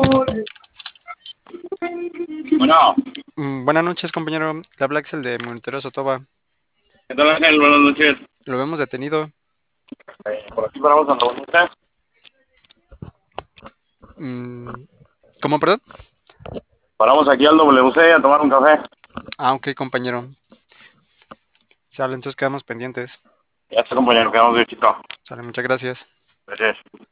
Bueno, Buenas noches, compañero. Le habla Axel de Monitero Sotoba. ¿qué tal Ángel? Buenas noches. Lo vemos detenido. Por aquí paramos Santa Bonita. Mm, ¿Cómo, perdón? Paramos aquí al WC a tomar un café. Ok, compañero. Sale, entonces quedamos pendientes. Ya está compañero, quedamos de chito. Sale, muchas gracias. Gracias.